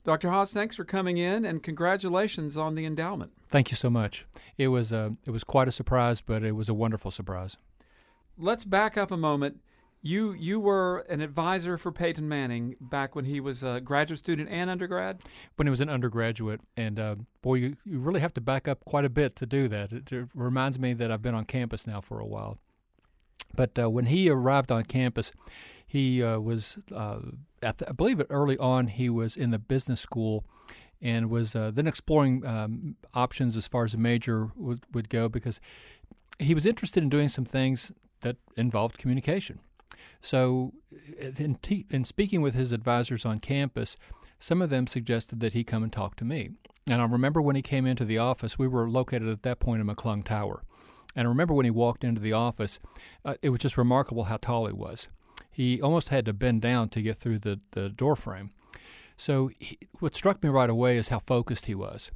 Dr. Haas, thanks for coming in, and congratulations on the endowment. Thank you so much. It was quite a surprise, but it was a wonderful surprise. Let's back up a moment. You were an advisor for Peyton Manning back when he was a graduate student and undergrad? When he was an undergraduate, and you really have to back up quite a bit to do that. It reminds me that I've been on campus now for a while. But when he arrived on campus, he was, I believe early on, he was in the business school and was then exploring options as far as a major would go, because he was interested in doing some things that involved communication. So in speaking with his advisors on campus, some of them suggested that he come and talk to me. And I remember when he came into the office, we were located at that point in McClung Tower. And I remember when he walked into the office, it was just remarkable how tall he was. He almost had to bend down to get through the door frame. So what struck me right away is how focused he was.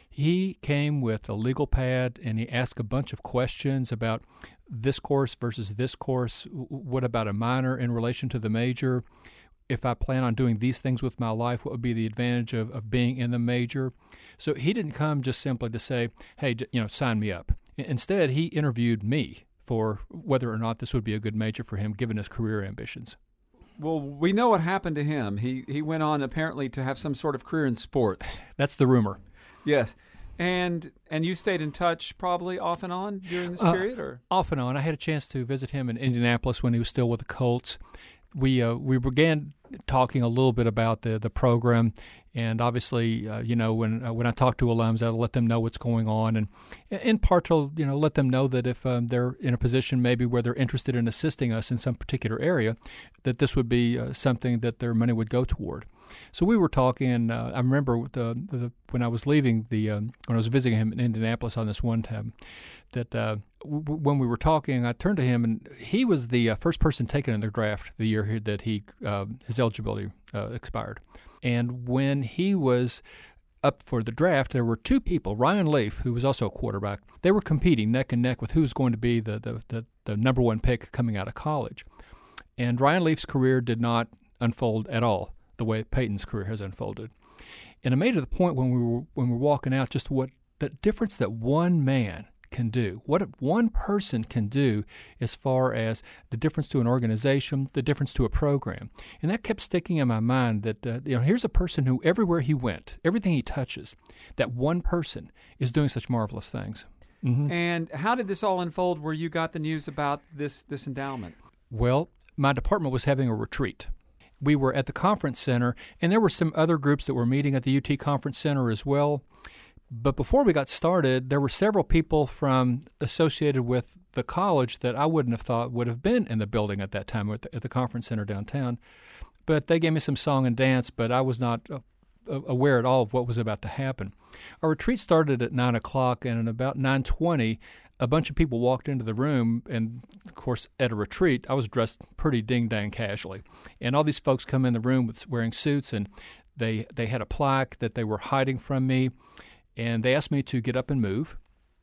He came with a legal pad, and he asked a bunch of questions about this course versus this course. What about a minor in relation to the major? If I plan on doing these things with my life, what would be the advantage of being in the major? So he didn't come just simply to say, hey, sign me up. Instead, he interviewed me for whether or not this would be a good major for him, given his career ambitions. Well, we know what happened to him. He went on apparently to have some sort of career in sports. That's the rumor. Yes. And you stayed in touch probably off and on during this period? Or off and on. I had a chance to visit him in Indianapolis when he was still with the Colts. We began talking a little bit about the program, and obviously, when I talk to alums, I let them know what's going on, and in part to let them know that if they're in a position maybe where they're interested in assisting us in some particular area, that this would be something that their money would go toward. So we were talking, and I remember when I was leaving when I was visiting him in Indianapolis on this one time, that when we were talking, I turned to him, and he was the first person taken in the draft the year that his eligibility expired. And when he was up for the draft, there were two people, Ryan Leaf, who was also a quarterback. They were competing neck and neck with who was going to be the number one pick coming out of college. And Ryan Leaf's career did not unfold at all the way Peyton's career has unfolded. And it made it to the point when we were walking out, just what the difference that one man can do, what one person can do as far as the difference to an organization, the difference to a program. And that kept sticking in my mind that, here's a person who everywhere he went, everything he touches, that one person is doing such marvelous things. Mm-hmm. And how did this all unfold where you got the news about this endowment? Well, my department was having a retreat. We were at the conference center, and there were some other groups that were meeting at the UT Conference Center as well. But before we got started, there were several people associated with the college that I wouldn't have thought would have been in the building at that time at the conference center downtown. But they gave me some song and dance, but I was not aware at all of what was about to happen. Our retreat started at 9 o'clock, and at about 9:20, a bunch of people walked into the room, and, of course, at a retreat, I was dressed pretty ding-dang casually. And all these folks come in the room wearing suits, and they had a plaque that they were hiding from me, and they asked me to get up and move.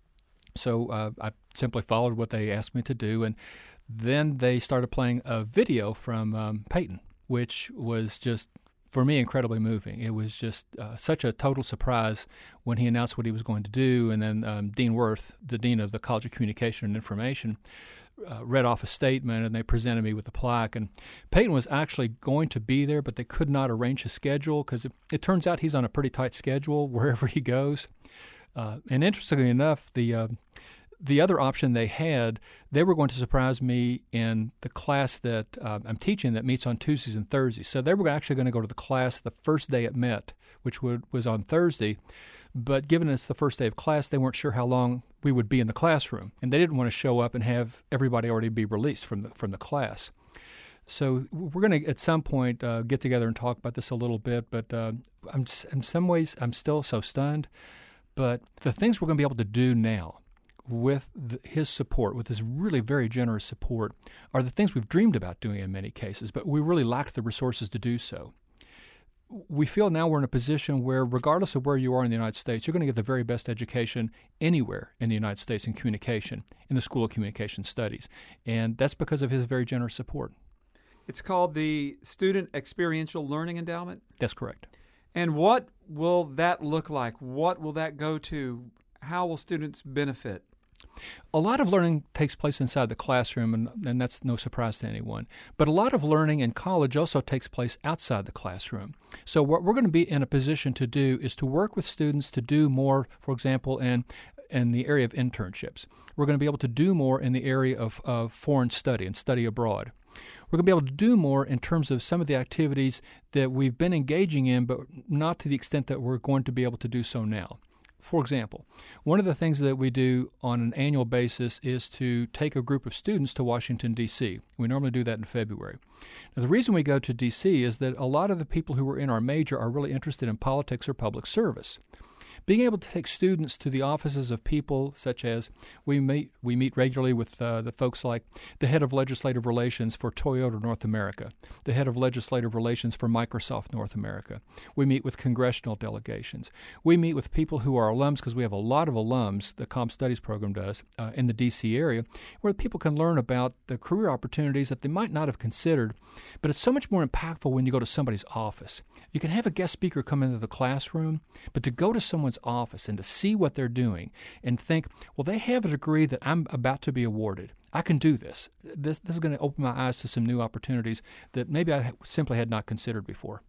So I simply followed what they asked me to do, and then they started playing a video from Peyton, which was just, for me, incredibly moving. It was just such a total surprise when he announced what he was going to do, and then Dean Worth, the Dean of the College of Communication and Information, read off a statement, and they presented me with the plaque. And Peyton was actually going to be there, but they could not arrange his schedule because it turns out he's on a pretty tight schedule wherever he goes. And interestingly enough, the other option they had, they were going to surprise me in the class that I'm teaching that meets on Tuesdays and Thursdays. So they were actually going to go to the class the first day it met, which was on Thursday. But given it's the first day of class, they weren't sure how long we would be in the classroom. And they didn't want to show up and have everybody already be released from the class. So we're going to, at some point, get together and talk about this a little bit. But in some ways, I'm still so stunned. But the things we're going to be able to do now with his support, with his really very generous support, are the things we've dreamed about doing in many cases, but we really lacked the resources to do so. We feel now we're in a position where, regardless of where you are in the United States, you're going to get the very best education anywhere in the United States in communication, in the School of Communication Studies. And that's because of his very generous support. It's called the Student Experiential Learning Endowment? That's correct. And what will that look like? What will that go to? How will students benefit? A lot of learning takes place inside the classroom, and that's no surprise to anyone. But a lot of learning in college also takes place outside the classroom. So what we're going to be in a position to do is to work with students to do more, for example, in the area of internships. We're going to be able to do more in the area of foreign study and study abroad. We're going to be able to do more in terms of some of the activities that we've been engaging in, but not to the extent that we're going to be able to do so now. For example, one of the things that we do on an annual basis is to take a group of students to Washington, D.C. We normally do that in February. Now, the reason we go to D.C. is that a lot of the people who are in our major are really interested in politics or public service. Being able to take students to the offices of people such as we meet regularly with the folks like the head of legislative relations for Toyota North America, the head of legislative relations for Microsoft North America. We meet with congressional delegations. We meet with people who are alums, because we have a lot of alums, the Comm Studies program does, in the D.C. area, where people can learn about the career opportunities that they might not have considered. But it's so much more impactful when you go to somebody's office. You can have a guest speaker come into the classroom, but to go to someone's office and to see what they're doing and think, well, they have a degree that I'm about to be awarded. I can do this. This is going to open my eyes to some new opportunities that maybe I simply had not considered before.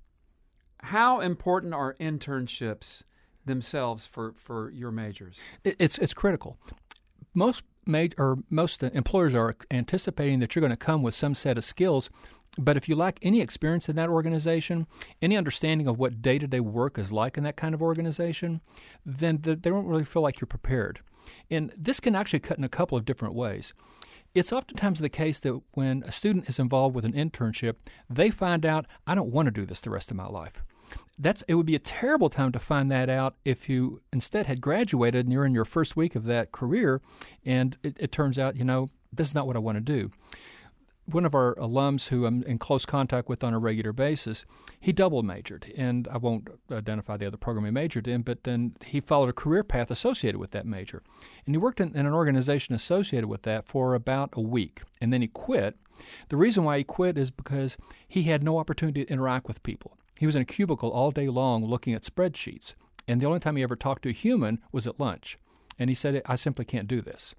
How important are internships themselves for your majors? It's critical. Most employers are anticipating that you're going to come with some set of skills. But if you lack any experience in that organization, any understanding of what day-to-day work is like in that kind of organization, then they don't really feel like you're prepared. And this can actually cut in a couple of different ways. It's oftentimes the case that when a student is involved with an internship, they find out, I don't want to do this the rest of my life. It would be a terrible time to find that out if you instead had graduated and you're in your first week of that career, and it turns out, this is not what I want to do. One of our alums who I'm in close contact with on a regular basis, he double majored, and I won't identify the other program he majored in, but then he followed a career path associated with that major. And he worked in an organization associated with that for about a week, and then he quit. The reason why he quit is because he had no opportunity to interact with people. He was in a cubicle all day long looking at spreadsheets, and the only time he ever talked to a human was at lunch. And he said, I simply can't do this.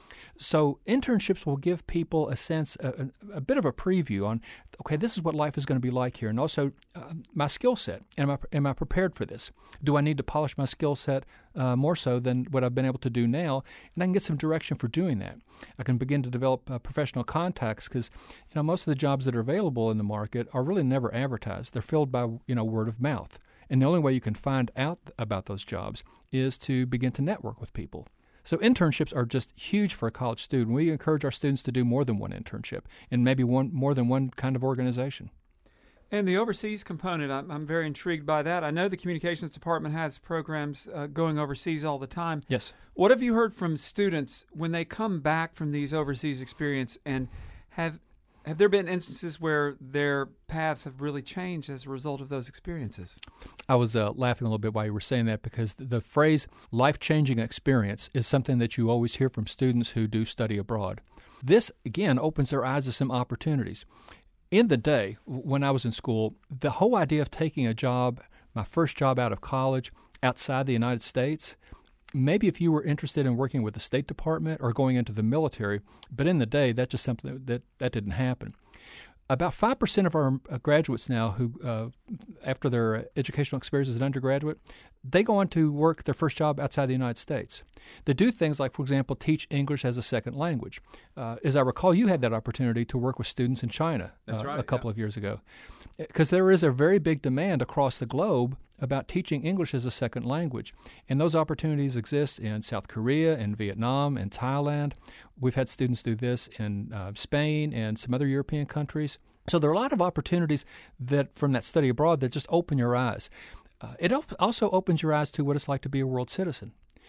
So internships will give people a sense, a bit of a preview on, okay, this is what life is going to be like here, and also my skill set. Am I prepared for this? Do I need to polish my skill set more so than what I've been able to do now? And I can get some direction for doing that. I can begin to develop professional contacts because, most of the jobs that are available in the market are really never advertised. They're filled by, word of mouth. And the only way you can find out about those jobs is to begin to network with people. So internships are just huge for a college student. We encourage our students to do more than one internship and maybe more than one kind of organization. And the overseas component, I'm very intrigued by that. I know the communications department has programs going overseas all the time. Yes. What have you heard from students when they come back from these overseas experiences, and have there been instances where their paths have really changed as a result of those experiences? I was laughing a little bit while you were saying that because the phrase life-changing experience is something that you always hear from students who do study abroad. This, again, opens their eyes to some opportunities. In the day, when I was in school, the whole idea of taking a job, my first job out of college, outside the United States, maybe if you were interested in working with the State Department or going into the military, but in the day, that's just something that didn't happen. About 5% of our graduates now who, after their educational experience as an undergraduate, they go on to work their first job outside the United States. They do things like, for example, teach English as a second language. As I recall, you had that opportunity to work with students in China a couple of years ago. Because there is a very big demand across the globe about teaching English as a second language. And those opportunities exist in South Korea, in Vietnam, in Thailand. We've had students do this in Spain and some other European countries. So there are a lot of opportunities that from that study abroad that just open your eyes. It also opens your eyes to what it's like to be a world citizen.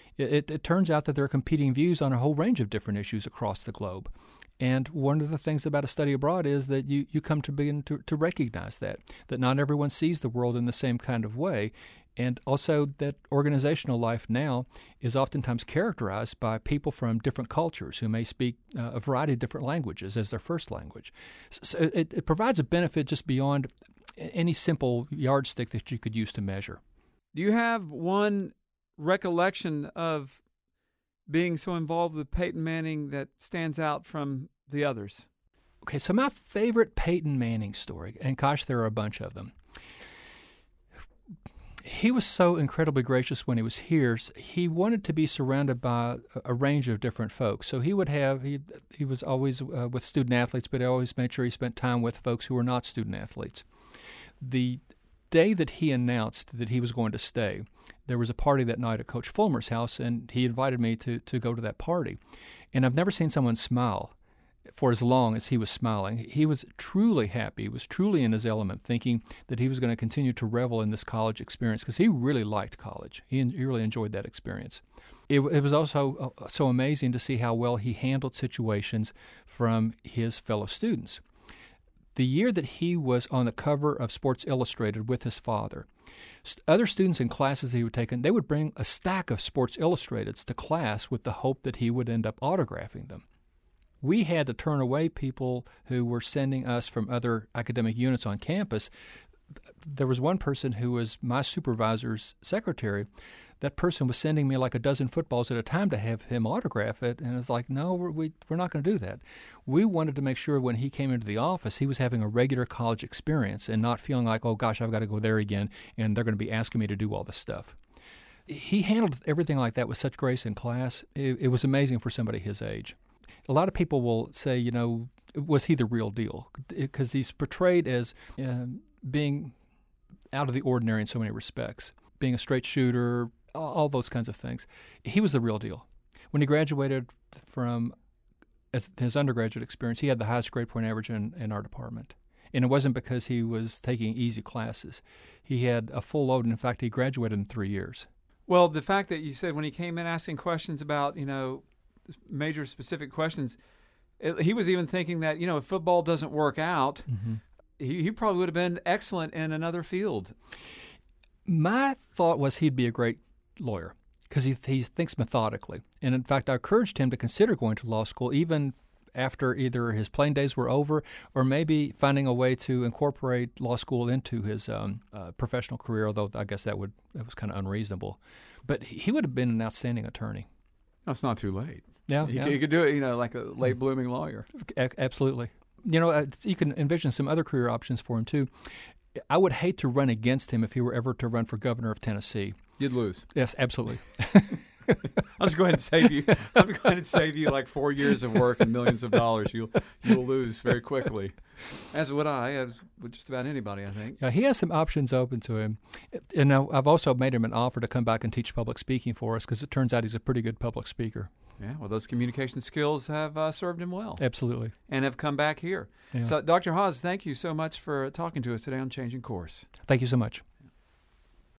It turns out that there are competing views on a whole range of different issues across the globe. And one of the things about a study abroad is that you come to begin to recognize that not everyone sees the world in the same kind of way, and also that organizational life now is oftentimes characterized by people from different cultures who may speak a variety of different languages as their first language. So it provides a benefit just beyond any simple yardstick that you could use to measure. Do you have one recollection of being so involved with Peyton Manning that stands out from the others? Okay, so my favorite Peyton Manning story, and gosh, there are a bunch of them. He was so incredibly gracious when he was here. He wanted to be surrounded by a range of different folks. So he was always with student athletes, but he always made sure he spent time with folks who were not student athletes. The day that he announced that he was going to stay, there was a party that night at Coach Fulmer's house, and he invited me to go to that party. And I've never seen someone smile for as long as he was smiling. He was truly happy. He was truly in his element, thinking that he was going to continue to revel in this college experience because he really liked college. He really enjoyed that experience. It was also so amazing to see how well he handled situations from his fellow students. The year that he was on the cover of Sports Illustrated with his father, other students in classes he would take, they would bring a stack of Sports Illustrateds to class with the hope that he would end up autographing them. We had to turn away people who were sending us from other academic units on campus. There was one person who was my supervisor's secretary. That person was sending me like a dozen footballs at a time to have him autograph it, and it's like, no, we're not going to do that. We wanted to make sure when he came into the office, he was having a regular college experience and not feeling like, oh gosh, I've got to go there again, and they're going to be asking me to do all this stuff. He handled everything like that with such grace in class. It was amazing for somebody his age. A lot of people will say, was he the real deal? Because he's portrayed as being out of the ordinary in so many respects, being a straight shooter, all those kinds of things. He was the real deal. When he graduated from his undergraduate experience, he had the highest grade point average in our department. And it wasn't because he was taking easy classes. He had a full load, and in fact, he graduated in 3 years. Well, the fact that you said when he came in asking questions about, major specific questions, he was even thinking that, if football doesn't work out, he probably would have been excellent in another field. My thought was he'd be a great lawyer because he thinks methodically. And in fact, I encouraged him to consider going to law school even after either his playing days were over or maybe finding a way to incorporate law school into his professional career, although I guess that was kind of unreasonable. But he would have been an outstanding attorney. That's not too late. Yeah, he could do it, like a late blooming lawyer. Absolutely. You can envision some other career options for him too. I would hate to run against him if he were ever to run for governor of Tennessee. You'd lose. Yes, absolutely. I'll just go ahead and save you. I'm going to save you like 4 years of work and millions of dollars. You'll lose very quickly, as would I, as with just about anybody, I think. Yeah, he has some options open to him, and I've also made him an offer to come back and teach public speaking for us because it turns out he's a pretty good public speaker. Yeah, well, those communication skills have served him well. Absolutely. And have come back here. Yeah. So, Dr. Haas, thank you so much for talking to us today on Changing Course. Thank you so much.